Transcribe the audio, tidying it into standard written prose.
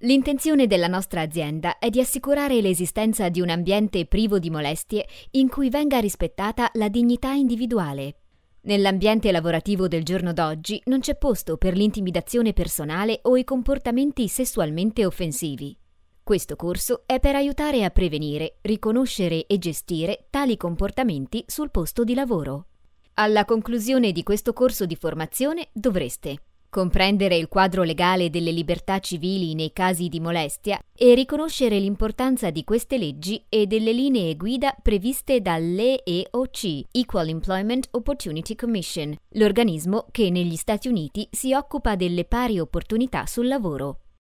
L'intenzione della nostra azienda è di assicurare l'esistenza di un ambiente privo di molestie in cui venga rispettata la dignità individuale. Nell'ambiente lavorativo del giorno d'oggi non c'è posto per l'intimidazione personale o i comportamenti sessualmente offensivi. Questo corso è per aiutare a prevenire, riconoscere e gestire tali comportamenti sul posto di lavoro. Alla conclusione di questo corso di formazione dovreste comprendere il quadro legale delle libertà civili nei casi di molestia e riconoscere l'importanza di queste leggi e delle linee guida previste dall'EEOC, Equal Employment Opportunity Commission, l'organismo che negli Stati Uniti si occupa delle pari opportunità sul lavoro.